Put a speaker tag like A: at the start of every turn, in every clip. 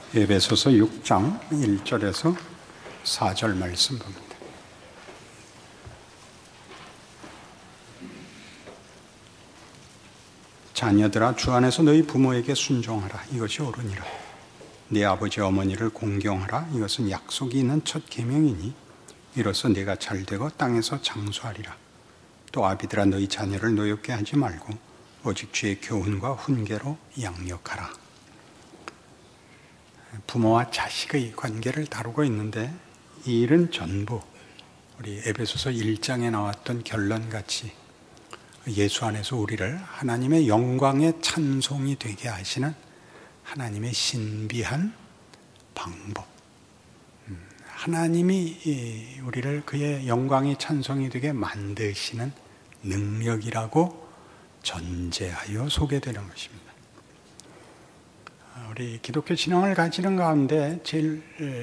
A: 에베소서 6장 1절에서 4절 말씀 봅니다. 자녀들아, 주 안에서 너희 부모에게 순종하라. 이것이 옳으니라. 네 아버지 어머니를 공경하라. 이것은 약속이 있는 첫 계명이니 이로써 네가 잘되고 땅에서 장수하리라. 또 아비들아, 너희 자녀를 노엽게 하지 말고 오직 주의 교훈과 훈계로 양육하라. 부모와 자식의 관계를 다루고 있는데 이 일은 전부 우리 에베소서 1장에 나왔던 결론같이 예수 안에서 우리를 하나님의 영광의 찬송이 되게 하시는 하나님의 신비한 방법, 하나님이 우리를 그의 영광의 찬송이 되게 만드시는 능력이라고 전제하여 소개되는 것입니다. 우리 기독교 신앙을 가지는 가운데 제일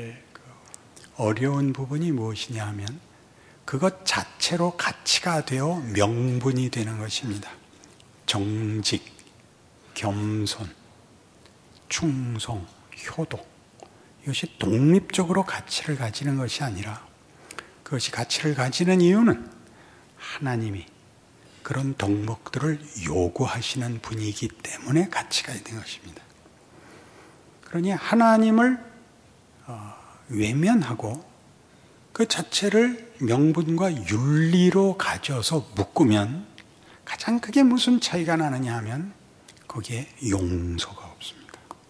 A: 어려운 부분이 무엇이냐 하면 그것 자체로 가치가 되어 명분이 되는 것입니다. 정직, 겸손, 충성, 효도, 이것이 독립적으로 가치를 가지는 것이 아니라 그것이 가치를 가지는 이유는 하나님이 그런 덕목들을 요구하시는 분이기 때문에 가치가 있는 것입니다. 그러니 하나님을 외면하고 그 자체를 명분과 윤리로 가져서 묶으면 가장 크게 무슨 차이가 나느냐 하면 거기에 용서가 없습니다.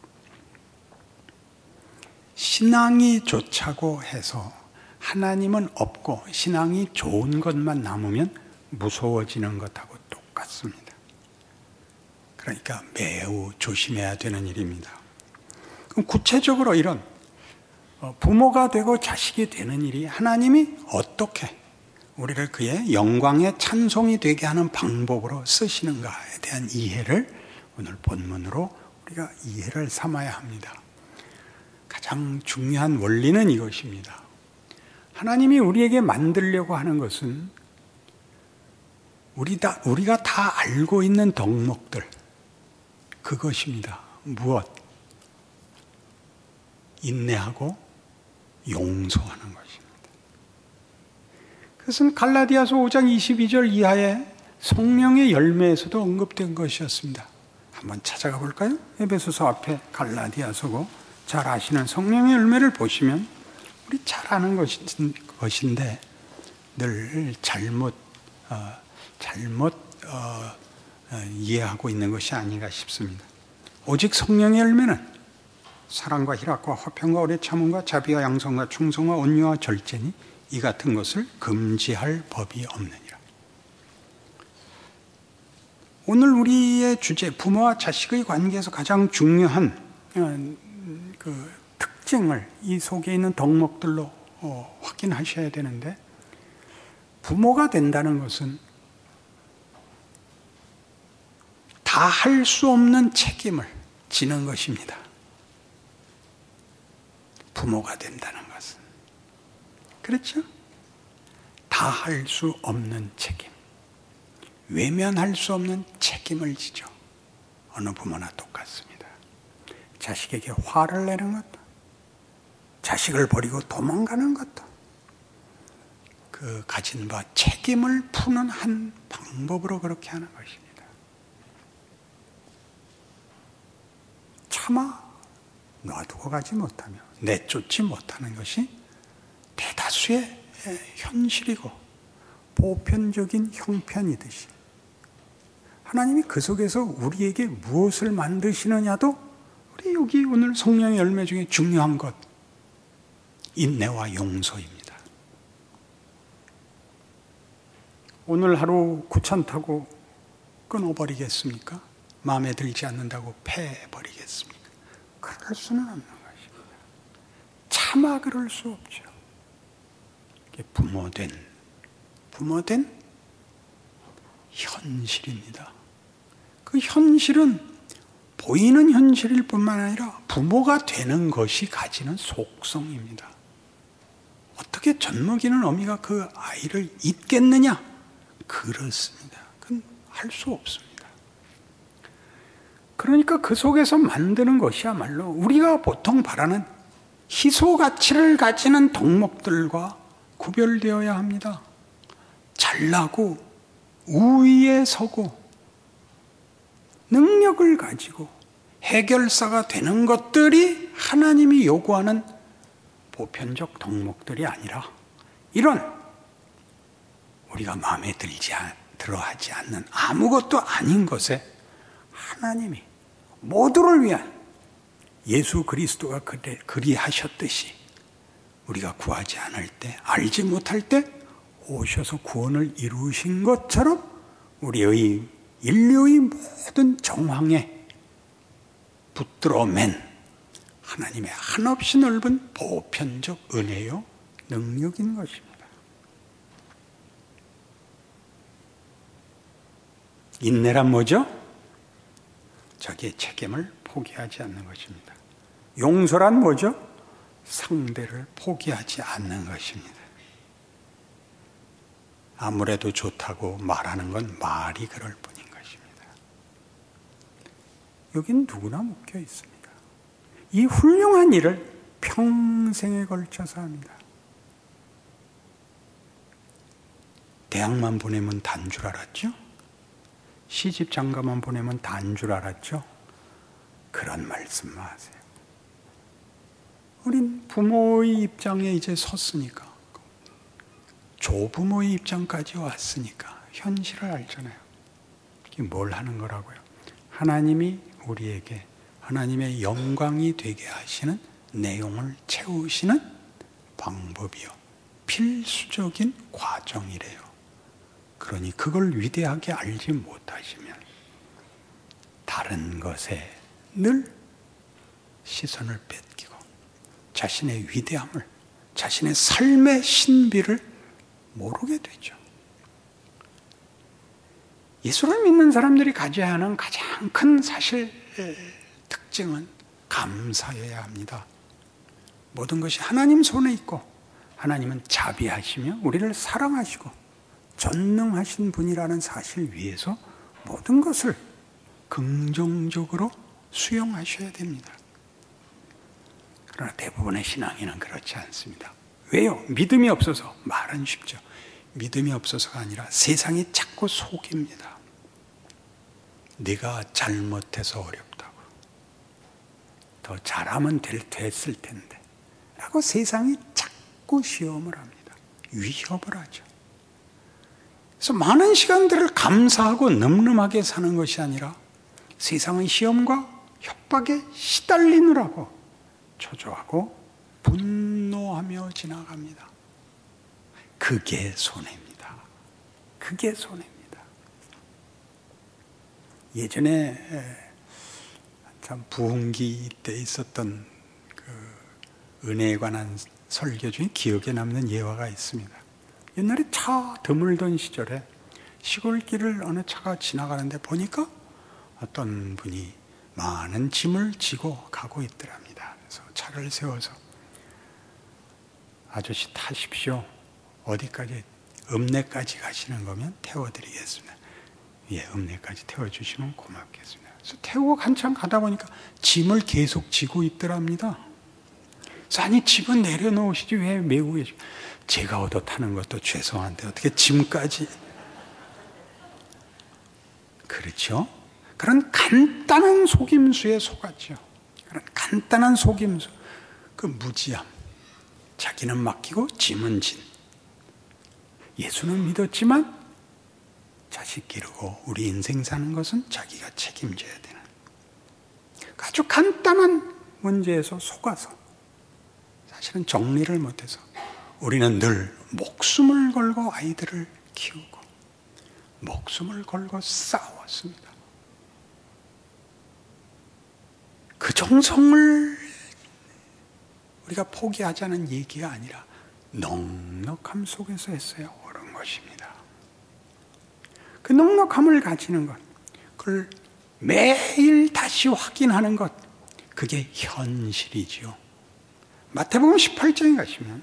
A: 신앙이 좋자고 해서 하나님은 없고 신앙이 좋은 것만 남으면 무서워지는 것하고 똑같습니다. 그러니까 매우 조심해야 되는 일입니다. 그럼 구체적으로 이런 부모가 되고 자식이 되는 일이 하나님이 어떻게 우리를 그의 영광의 찬송이 되게 하는 방법으로 쓰시는가에 대한 이해를 오늘 본문으로 우리가 이해를 삼아야 합니다. 가장 중요한 원리는 이것입니다. 하나님이 우리에게 만들려고 하는 것은 우리가 다 알고 있는 덕목들, 그것입니다. 무엇? 인내하고 용서하는 것입니다. 그것은 갈라디아서 5장 22절 이하의 성령의 열매에서도 언급된 것이었습니다. 한번 찾아가 볼까요? 에베소서 앞에 갈라디아서고 잘 아시는 성령의 열매를 보시면 우리 잘 아는 것인데 늘 잘못 이해하고 있는 것이 아닌가 싶습니다. 오직 성령의 열매는 사랑과 희락과 화평과 오래 참음과 자비와 양성과 충성과 온유와 절제니 이 같은 것을 금지할 법이 없느니라. 오늘 우리의 주제, 부모와 자식의 관계에서 가장 중요한 그 특징을 이 속에 있는 덕목들로 확인하셔야 되는데, 부모가 된다는 것은 다 할 수 없는 책임을 지는 것입니다. 부모가 된다는 것은. 그렇죠? 다 할 수 없는 책임. 외면할 수 없는 책임을 지죠. 어느 부모나 똑같습니다. 자식에게 화를 내는 것도, 자식을 버리고 도망가는 것도, 그 가진 바 책임을 푸는 한 방법으로 그렇게 하는 것입니다. 차마 놔두고 가지 못하며 내쫓지 못하는 것이 대다수의 현실이고 보편적인 형편이듯이 하나님이 그 속에서 우리에게 무엇을 만드시느냐도 우리 여기 오늘 성령의 열매 중에 중요한 것, 인내와 용서입니다. 오늘 하루 구찬타고 끊어버리겠습니까? 마음에 들지 않는다고 패버리겠습니까? 그럴 수는 없는 것입니다. 차마 그럴 수 없죠. 부모된 현실입니다. 그 현실은 보이는 현실일 뿐만 아니라 부모가 되는 것이 가지는 속성입니다. 어떻게 젖먹이는 어미가 그 아이를 잊겠느냐? 그렇습니다. 그건 할 수 없습니다. 그러니까 그 속에서 만드는 것이야말로 우리가 보통 바라는 희소 가치를 가지는 덕목들과 구별되어야 합니다. 잘나고 우위에 서고 능력을 가지고 해결사가 되는 것들이 하나님이 요구하는 보편적 덕목들이 아니라 이런 우리가 마음에 들어하지 않는 아무것도 아닌 것에 하나님이 모두를 위한 예수 그리스도가 그리하셨듯이 우리가 구하지 않을 때, 알지 못할 때 오셔서 구원을 이루신 것처럼 우리의 인류의 모든 정황에 붙들어 맨 하나님의 한없이 넓은 보편적 은혜요 능력인 것입니다. 인내란 뭐죠? 자기의 책임을 포기하지 않는 것입니다. 용서란 뭐죠? 상대를 포기하지 않는 것입니다. 아무래도 좋다고 말하는 건 말이 그럴 뿐인 것입니다. 여긴 누구나 묶여 있습니다. 이 훌륭한 일을 평생에 걸쳐서 합니다. 대학만 보내면 다인 줄 알았죠? 시집 장가만 보내면 다인 줄 알았죠? 그런 말씀 마세요. 우린 부모의 입장에 이제 섰으니까, 조부모의 입장까지 왔으니까 현실을 알잖아요. 이게 뭘 하는 거라고요? 하나님이 우리에게 하나님의 영광이 되게 하시는 내용을 채우시는 방법이요. 필수적인 과정이래요. 그러니 그걸 위대하게 알지 못하시면 다른 것에 늘 시선을 뺏기고 자신의 위대함을, 자신의 삶의 신비를 모르게 되죠. 예수를 믿는 사람들이 가져야 하는 가장 큰 사실 특징은 감사해야 합니다. 모든 것이 하나님 손에 있고 하나님은 자비하시며 우리를 사랑하시고 전능하신 분이라는 사실 위에서 모든 것을 긍정적으로 수용하셔야 됩니다. 그러나 대부분의 신앙인은 그렇지 않습니다. 왜요? 믿음이 없어서. 말은 쉽죠. 믿음이 없어서가 아니라 세상이 자꾸 속입니다. 네가 잘못해서 어렵다고. 더 잘하면 됐을 텐데. 라고 세상이 자꾸 시험을 합니다. 위협을 하죠. 그래서 많은 시간들을 감사하고 늠름하게 사는 것이 아니라 세상의 시험과 협박에 시달리느라고 초조하고 분노하며 지나갑니다. 그게 손해입니다. 그게 손해입니다. 예전에 참 부흥기 때 있었던 그 은혜에 관한 설교 중에 기억에 남는 예화가 있습니다. 옛날에 차 드물던 시절에 시골길을 어느 차가 지나가는데 보니까 어떤 분이 많은 짐을 지고 가고 있더랍니다. 그래서 차를 세워서 아저씨 타십시오. 어디까지? 읍내까지 가시는 거면 태워드리겠습니다. 예, 읍내까지 태워주시면 고맙겠습니다. 그래서 태우고 한참 가다 보니까 짐을 계속 지고 있더랍니다. 그래서 아니 집은 내려놓으시지 왜 메고 계시고. 제가 얻어 타는 것도 죄송한데 어떻게 짐까지. 그렇죠? 그런 간단한 속임수에 속았죠. 그런 간단한 속임수. 그 무지함. 자기는 맡기고 짐은 진. 예수는 믿었지만 자식 기르고 우리 인생 사는 것은 자기가 책임져야 되는 아주 간단한 문제에서 속아서 사실은 정리를 못해서 우리는 늘 목숨을 걸고 아이들을 키우고 목숨을 걸고 싸웠습니다. 그 정성을 우리가 포기하자는 얘기가 아니라 넉넉함 속에서 했어야 옳은 것입니다. 그 넉넉함을 가지는 것, 그걸 매일 다시 확인하는 것, 그게 현실이지요. 마태복음 18장에 가시면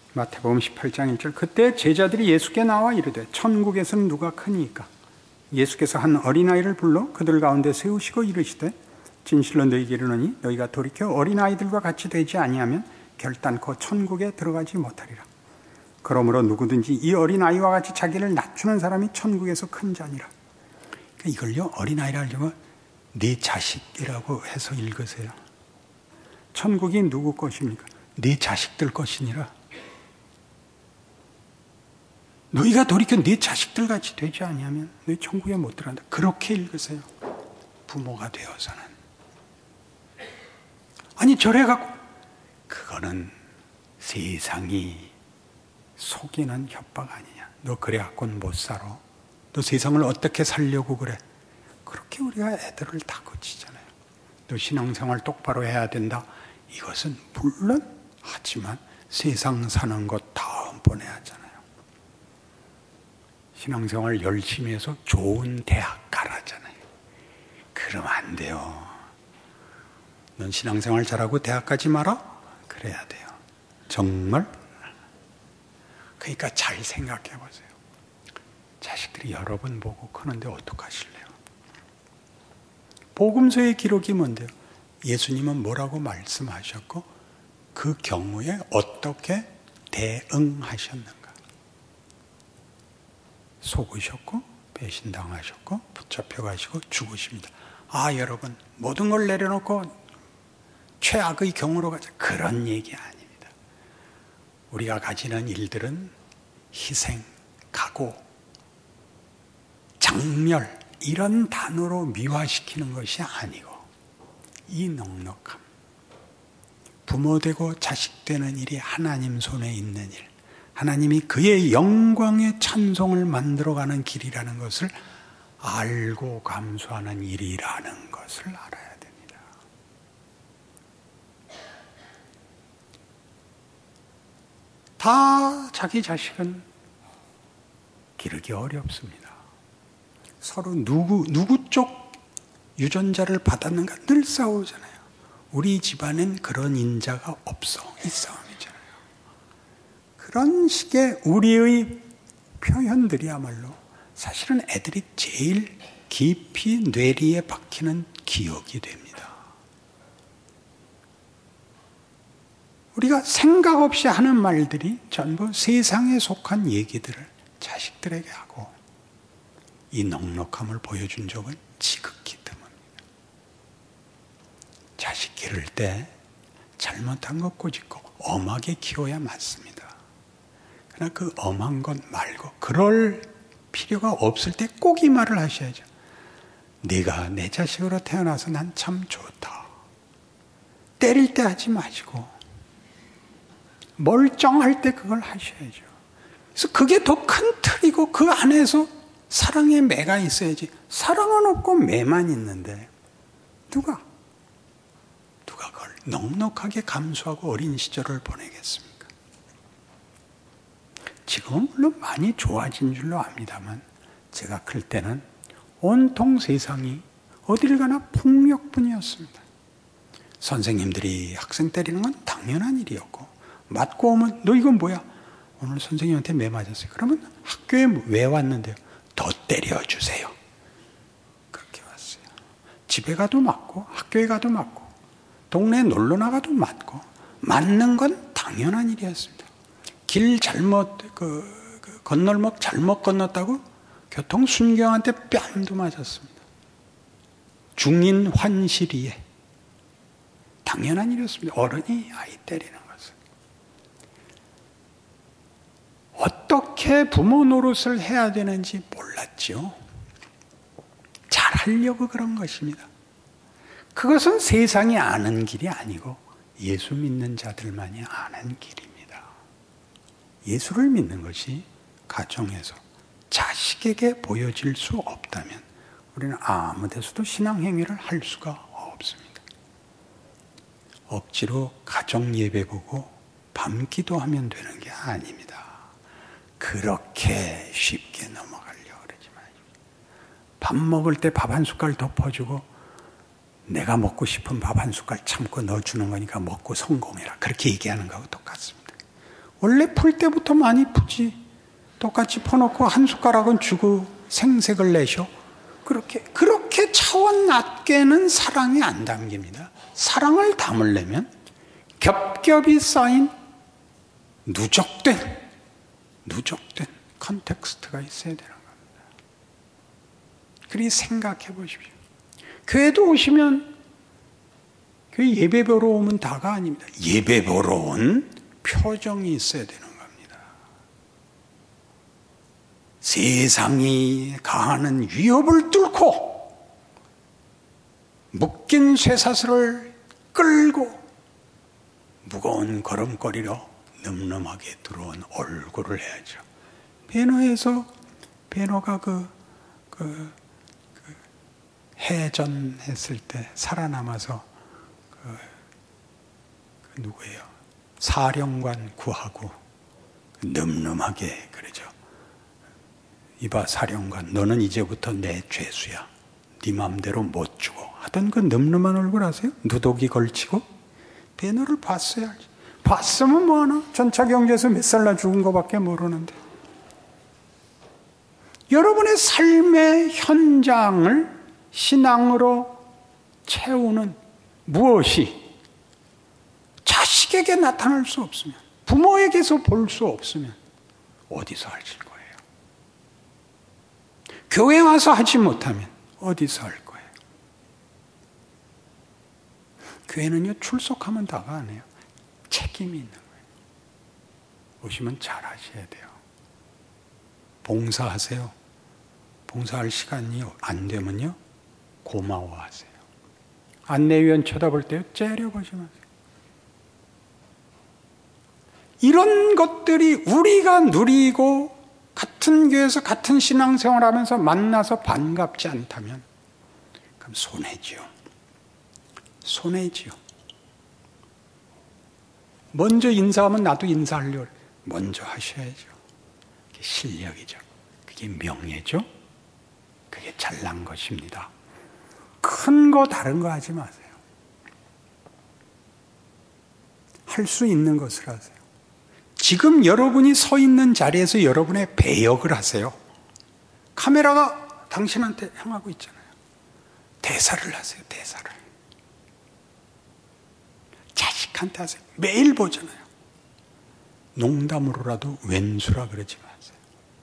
A: 마태복음 18장 1절. 그때 제자들이 예수께 나와 이르되 천국에서는 누가 크니까? 예수께서 한 어린아이를 불러 그들 가운데 세우시고 이르시되 진실로 너희에게 이르노니 너희가 돌이켜 어린아이들과 같이 되지 아니하면 결단코 천국에 들어가지 못하리라. 그러므로 누구든지 이 어린아이와 같이 자기를 낮추는 사람이 천국에서 큰 자니라. 그러니까 이걸요, 어린아이라 하려면 네 자식이라고 해서 읽으세요. 천국이 누구 것입니까? 네 자식들 것이니라. 너희가 돌이켜 네 자식들 같이 되지 아니하면 너희 천국에 못 들어간다. 그렇게 읽으세요. 부모가 되어서는. 아니 저래갖고 그거는 세상이 속이는 협박 아니냐. 너 그래갖고는 못 살아. 너 세상을 어떻게 살려고 그래. 그렇게 우리가 애들을 다그치잖아요. 너 신앙생활 똑바로 해야 된다. 이것은 물론 하지만 세상 사는 것 다음번에 하잖아요. 신앙생활 열심히 해서 좋은 대학 가라잖아요. 그러면 안 돼요. 넌 신앙생활 잘하고 대학 가지 마라? 그래야 돼요. 정말? 그러니까 잘 생각해 보세요. 자식들이 여러 번 보고 크는데 어떡하실래요? 복음서의 기록이 뭔데요? 예수님은 뭐라고 말씀하셨고 그 경우에 어떻게 대응하셨는가? 속으셨고 배신당하셨고 붙잡혀가시고 죽으십니다. 아, 여러분 모든 걸 내려놓고 최악의 경우로 가자. 그런 얘기 아닙니다. 우리가 가지는 일들은 희생, 각오, 장렬 이런 단어로 미화시키는 것이 아니고 이 넉넉함, 부모 되고 자식 되는 일이 하나님 손에 있는 일, 하나님이 그의 영광의 찬송을 만들어가는 길이라는 것을 알고 감수하는 일이라는 것을 알아야 됩니다. 다 자기 자식은 기르기 어렵습니다. 서로 누구 쪽 유전자를 받았는가 늘 싸우잖아요. 우리 집안엔 그런 인자가 없어. 이 싸움이잖아요. 그런 식의 우리의 표현들이야말로 사실은 애들이 제일 깊이 뇌리에 박히는 기억이 됩니다. 우리가 생각 없이 하는 말들이 전부 세상에 속한 얘기들을 자식들에게 하고 이 넉넉함을 보여준 적은 지극히 드뭅니다. 자식 기를 때 잘못한 것 꼬집고 엄하게 키워야 맞습니다. 그러나 그 엄한 것 말고 그럴 필요가 없을 때 꼭 이 말을 하셔야죠. 네가 내 자식으로 태어나서 난 참 좋다. 때릴 때 하지 마시고 멀쩡할 때 그걸 하셔야죠. 그래서 그게 더 큰 틀이고 그 안에서 사랑의 매가 있어야지. 사랑은 없고 매만 있는데 누가 그걸 넉넉하게 감수하고 어린 시절을 보내겠습니까? 지금은 물론 많이 좋아진 줄로 압니다만 제가 클 때는 온통 세상이 어딜 가나 폭력뿐이었습니다. 선생님들이 학생 때리는 건 당연한 일이었고 맞고 오면 너 이건 뭐야? 오늘 선생님한테 매 맞았어요. 그러면 학교에 왜 왔는데요? 더 때려주세요. 그렇게 왔어요. 집에 가도 맞고 학교에 가도 맞고 동네에 놀러 나가도 맞고 맞는 건 당연한 일이었습니다. 길 잘못 건널목 잘못 건넜다고 교통순경한테 뺨도 맞았습니다. 중인 환시리에 당연한 일이었습니다. 어른이 아이 때리는 것은. 어떻게 부모 노릇을 해야 되는지 몰랐죠. 잘하려고 그런 것입니다. 그것은 세상이 아는 길이 아니고 예수 믿는 자들만이 아는 길입니다. 예수를 믿는 것이 가정에서 자식에게 보여질 수 없다면 우리는 아무 데서도 신앙행위를 할 수가 없습니다. 억지로 가정 예배 보고 밤 기도하면 되는 게 아닙니다. 그렇게 쉽게 넘어가려고 그러지 마십시오. 밥 먹을 때 밥 한 숟갈 덮어주고 내가 먹고 싶은 밥 한 숟갈 참고 넣어주는 거니까 먹고 성공해라. 그렇게 얘기하는 거하고 똑같습니다. 원래 풀 때부터 많이 푸지. 똑같이 퍼놓고 한 숟가락은 주고 생색을 내셔. 그렇게 차원 낮게는 사랑이 안 담깁니다. 사랑을 담으려면 겹겹이 쌓인 누적된 컨텍스트가 있어야 되는 겁니다. 그리 생각해 보십시오. 교회도 오시면 그 예배 보러 오면 다가 아닙니다. 예배 보러 온 표정이 있어야 되는 겁니다. 세상이 가하는 위협을 뚫고 묶인 쇠사슬을 끌고 무거운 걸음걸이로 늠름하게 들어온 얼굴을 해야죠. 베너가 해전했을 때 살아남아서 누구예요? 사령관 구하고 늠름하게 그러죠. 이봐 사령관, 너는 이제부터 내 죄수야. 네 맘대로 못 주고 하던 그 늠름한 얼굴 아세요? 누더기 걸치고 베너를 봤어야 알지. 봤으면 뭐하나? 전차경제에서 몇 살나 죽은 거밖에 모르는데. 여러분의 삶의 현장을 신앙으로 채우는 무엇이 자식에게 나타날 수 없으면, 부모에게서 볼 수 없으면 어디서 하실 거예요? 교회 와서 하지 못하면 어디서 할 거예요? 교회는요, 출석하면 다가 아니에요. 책임이 있는 거예요. 오시면 잘 하셔야 돼요. 봉사하세요. 봉사할 시간이 안 되면요, 고마워하세요. 안내위원 쳐다볼 때요, 째려보지 마세요. 이런 것들이 우리가 누리고 같은 교회에서 같은 신앙생활 하면서 만나서 반갑지 않다면 그럼 손해지요. 손해지요. 먼저 인사하면 나도 인사하려고 먼저 하셔야죠. 그게 실력이죠. 그게 명예죠. 그게 잘난 것입니다. 큰 거 다른 거 하지 마세요. 할 수 있는 것을 하세요. 지금 여러분이 서 있는 자리에서 여러분의 배역을 하세요. 카메라가 당신한테 향하고 있잖아요. 대사를 하세요. 대사를. 자식한테 하세요. 매일 보잖아요. 농담으로라도 왼수라 그러지 마세요.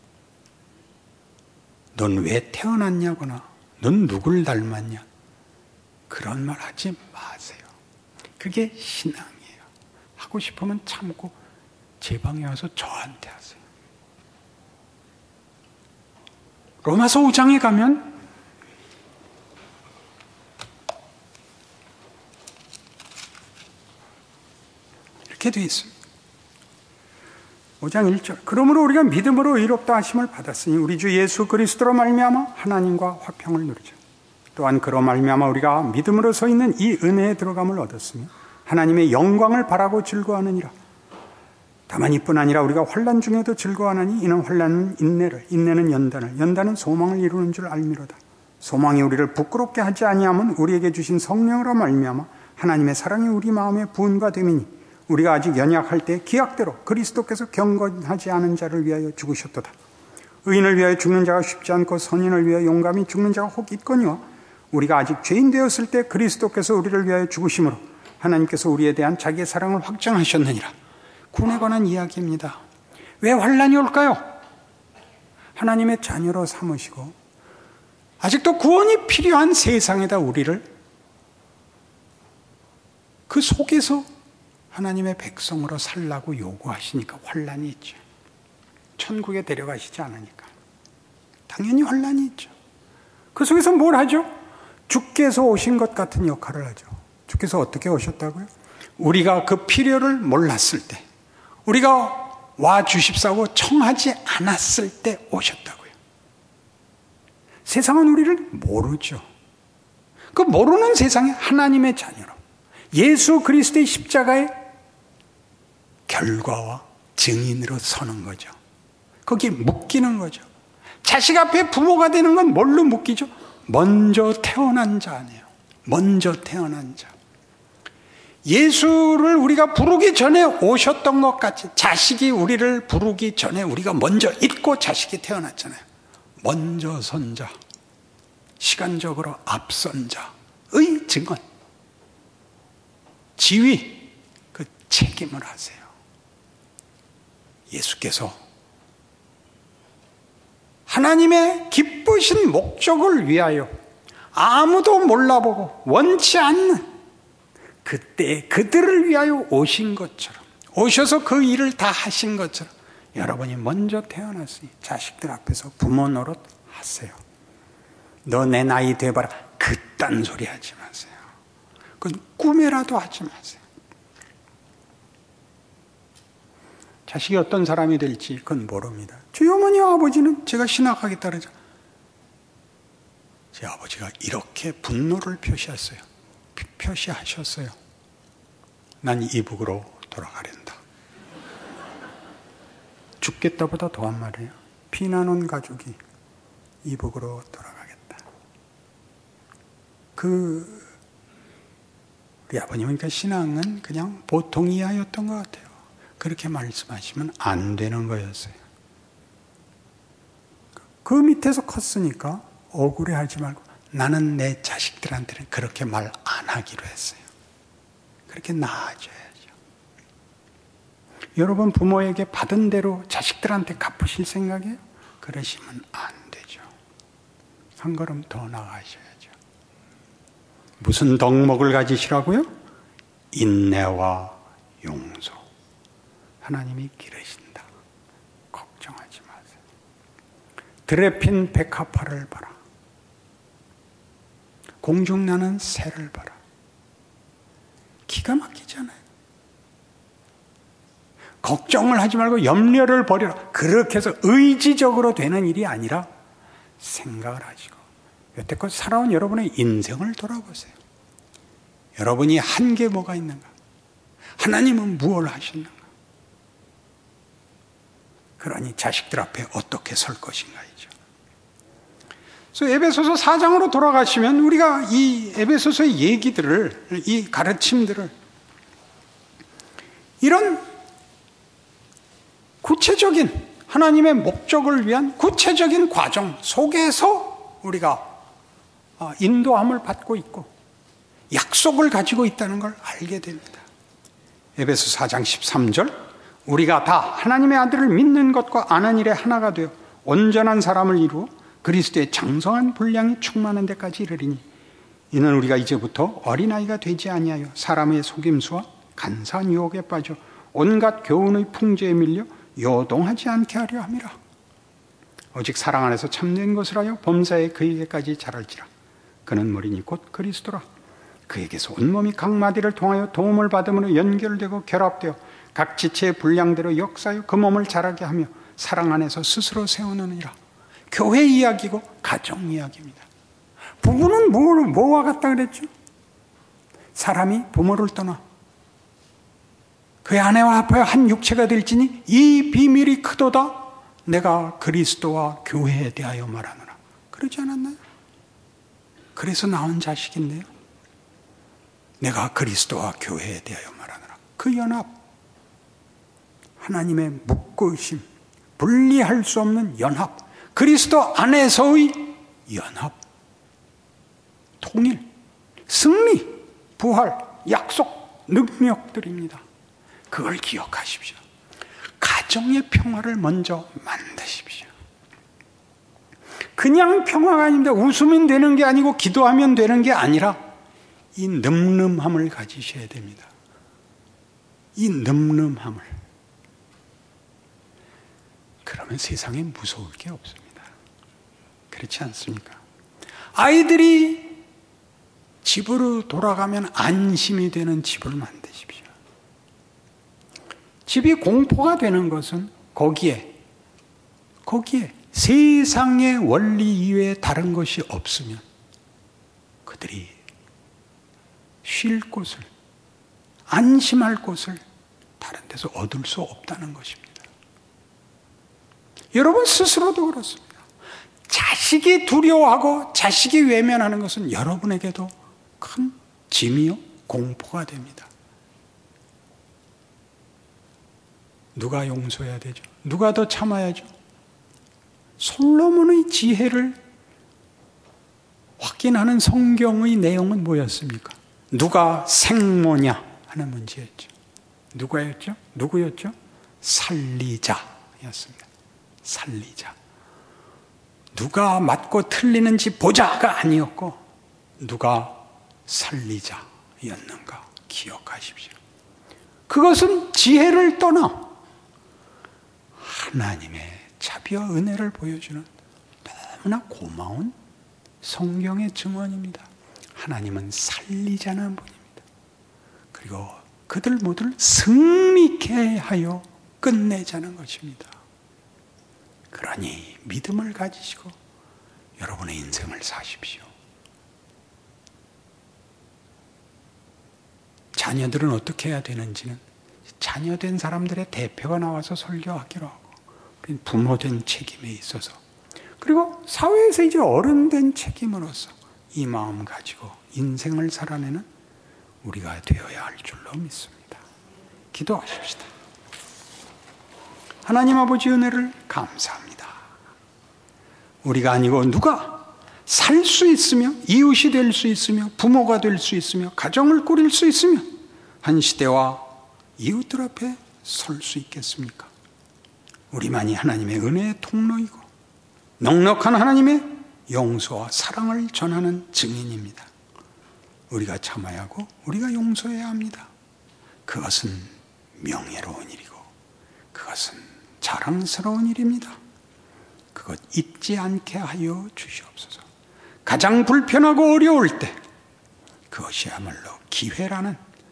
A: 넌 왜 태어났냐거나 넌 누굴 닮았냐, 그런 말 하지 마세요. 그게 신앙이에요. 하고 싶으면 참고 제 방에 와서 저한테 하세요. 로마서 5장에 가면 이렇게 되어 있습니다. 5장 1절. 그러므로 우리가 믿음으로 의롭다 하심을 받았으니 우리 주 예수 그리스도로 말미암아 하나님과 화평을 누리자. 또한 그로 말미암아 우리가 믿음으로 서 있는 이 은혜에 들어감을 얻었으며 하나님의 영광을 바라고 즐거워하느니라. 다만 이뿐 아니라 우리가 환난 중에도 즐거워하나니 이는 환난은 인내를, 인내는 연단을, 연단은 소망을 이루는 줄 알미로다. 소망이 우리를 부끄럽게 하지 아니하면 우리에게 주신 성령으로 말미암아 하나님의 사랑이 우리 마음에 부은가 됨이니 우리가 아직 연약할 때 기약대로 그리스도께서 경건하지 않은 자를 위하여 죽으셨도다. 의인을 위하여 죽는 자가 쉽지 않고 선인을 위하여 용감히 죽는 자가 혹 있거니와 우리가 아직 죄인 되었을 때 그리스도께서 우리를 위하여 죽으심으로 하나님께서 우리에 대한 자기의 사랑을 확정하셨느니라. 구원에 관한 이야기입니다. 왜 환난이 올까요? 하나님의 자녀로 삼으시고 아직도 구원이 필요한 세상에다 우리를 그 속에서 하나님의 백성으로 살라고 요구하시니까 환난이 있죠. 천국에 데려가시지 않으니까 당연히 환난이 있죠. 그 속에서 뭘 하죠? 주께서 오신 것 같은 역할을 하죠. 주께서 어떻게 오셨다고요? 우리가 그 필요를 몰랐을 때, 우리가 와 주십사고 청하지 않았을 때 오셨다고요. 세상은 우리를 모르죠. 그 모르는 세상에 하나님의 자녀로 예수 그리스도의 십자가의 결과와 증인으로 서는 거죠. 거기에 묶이는 거죠. 자식 앞에 부모가 되는 건 뭘로 묶이죠? 먼저 태어난 자 아니에요. 먼저 태어난 자. 예수를 우리가 부르기 전에 오셨던 것 같이 자식이 우리를 부르기 전에 우리가 먼저 잊고 자식이 태어났잖아요. 먼저 선 자, 시간적으로 앞선 자의 증언, 지위, 그 책임을 하세요. 예수께서 하나님의 기쁘신 목적을 위하여 아무도 몰라보고 원치 않는 그때 그들을 위하여 오신 것처럼, 오셔서 그 일을 다 하신 것처럼 여러분이 먼저 태어났으니 자식들 앞에서 부모 노릇 하세요. 너 내 나이 돼봐라, 그딴 소리 하지 마세요. 그건 꿈에라도 하지 마세요. 자식이 어떤 사람이 될지 그건 모릅니다. 저희 어머니와 아버지는 제가 신학하겠다 그러자 제 아버지가 이렇게 분노를 표시하셨어요. 난 이북으로 돌아가련다. 죽겠다보다 더한 말이에요. 피난 온 가족이 이북으로 돌아가겠다. 우리 아버님은 신앙은 그냥 보통 이하였던 것 같아요. 그렇게 말씀하시면 안 되는 거였어요. 그 밑에서 컸으니까 억울해하지 말고 나는 내 자식들한테는 그렇게 말 안 하기로 했어요. 그렇게 나아져야죠. 여러분 부모에게 받은 대로 자식들한테 갚으실 생각이에요? 그러시면 안 되죠. 한 걸음 더 나아가셔야죠. 무슨 덕목을 가지시라고요? 인내와 용서. 하나님이 기르신다. 걱정하지 마세요. 들에 핀 백합화를 봐라. 공중나는 새를 봐라. 기가 막히잖아요. 걱정을 하지 말고 염려를 버려라. 그렇게 해서 의지적으로 되는 일이 아니라 생각을 하시고 여태껏 살아온 여러분의 인생을 돌아보세요. 여러분이 한 게 뭐가 있는가? 하나님은 무엇을 하셨는가? 그러니 자식들 앞에 어떻게 설 것인가이죠. 그래서 에베소서 4장으로 돌아가시면 우리가 이 에베소서의 얘기들을, 이 가르침들을 이런 구체적인 하나님의 목적을 위한 구체적인 과정 속에서 우리가 인도함을 받고 있고 약속을 가지고 있다는 걸 알게 됩니다. 에베소 4장 13절 우리가 다 하나님의 아들을 믿는 것과 아는 일에 하나가 되어 온전한 사람을 이루어 그리스도의 장성한 분량이 충만한 데까지 이르리니 이는 우리가 이제부터 어린아이가 되지 아니하여 사람의 속임수와 간사한 유혹에 빠져 온갖 교훈의 풍조에 밀려 요동하지 않게 하려 함이라. 오직 사랑 안에서 참된 것을 하여 범사에 그에게까지 자랄지라. 그는 머리니 곧 그리스도라. 그에게서 온몸이 각 마디를 통하여 도움을 받음으로 연결되고 결합되어 각 지체의 분량대로 역사하여 그 몸을 자라게 하며 사랑 안에서 스스로 세우느니라. 교회 이야기고 가정 이야기입니다. 부부는 뭐와 같다 그랬죠? 사람이 부모를 떠나 그의 아내와 합하여 한 육체가 될지니 이 비밀이 크도다. 내가 그리스도와 교회에 대하여 말하노라. 그러지 않았나요? 그래서 나온 자식인데요. 내가 그리스도와 교회에 대하여 말하노라. 그 연합, 하나님의 묶으심, 분리할 수 없는 연합, 그리스도 안에서의 연합, 통일, 승리, 부활, 약속, 능력들입니다. 그걸 기억하십시오. 가정의 평화를 먼저 만드십시오. 그냥 평화가 아닙니다. 웃으면 되는 게 아니고 기도하면 되는 게 아니라 이 늠름함을 가지셔야 됩니다. 이 늠름함을. 그러면 세상에 무서울 게 없습니다. 그렇지 않습니까? 아이들이 집으로 돌아가면 안심이 되는 집을 만드십시오. 집이 공포가 되는 것은 거기에 세상의 원리 이외에 다른 것이 없으면 그들이 쉴 곳을, 안심할 곳을 다른 데서 얻을 수 없다는 것입니다. 여러분 스스로도 그렇습니다. 자식이 두려워하고 자식이 외면하는 것은 여러분에게도 큰 짐이요 공포가 됩니다. 누가 용서해야 되죠? 누가 더 참아야죠? 솔로몬의 지혜를 확인하는 성경의 내용은 뭐였습니까? 누가 생모냐 하는 문제였죠. 누구였죠? 살리자였습니다. 살리자. 누가 맞고 틀리는지 보자가 아니었고 누가 살리자였는가 기억하십시오. 그것은 지혜를 떠나 하나님의 자비와 은혜를 보여주는 너무나 고마운 성경의 증언입니다. 하나님은 살리자는 분입니다. 그리고 그들 모두를 승리케 하여 끝내자는 것입니다. 그러니 믿음을 가지시고 여러분의 인생을 사십시오. 자녀들은 어떻게 해야 되는지는 자녀된 사람들의 대표가 나와서 설교하기로 하고 부모된 책임에 있어서 그리고 사회에서 이제 어른된 책임으로서 이 마음 가지고 인생을 살아내는 우리가 되어야 할 줄로 믿습니다. 기도하십시다. 하나님 아버지 은혜를 감사합니다. 우리가 아니고 누가 살 수 있으며 이웃이 될 수 있으며 부모가 될 수 있으며 가정을 꾸릴 수 있으며 한 시대와 이웃들 앞에 설 수 있겠습니까? 우리만이 하나님의 은혜의 통로이고 넉넉한 하나님의 용서와 사랑을 전하는 증인입니다. 우리가 참아야 하고 우리가 용서해야 합니다. 그것은 명예로운 일이고 그것은 자랑스러운 일입니다. 그것 잊지 않게 하여 주시옵소서. 가장 불편하고 어려울 때 그것이야말로 기회라는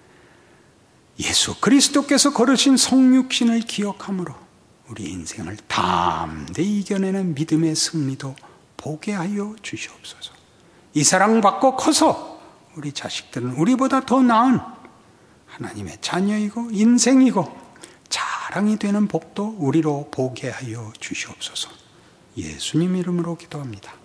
A: 예수 그리스도께서 걸으신 성육신을 기억함으로 우리 인생을 담대히 이겨내는 믿음의 승리도 보게 하여 주시옵소서. 이 사랑 받고 커서 우리 자식들은 우리보다 더 나은 하나님의 자녀이고 인생이고 자랑이 되는 복도 우리로 보게 하여 주시옵소서. 예수님 이름으로 기도합니다.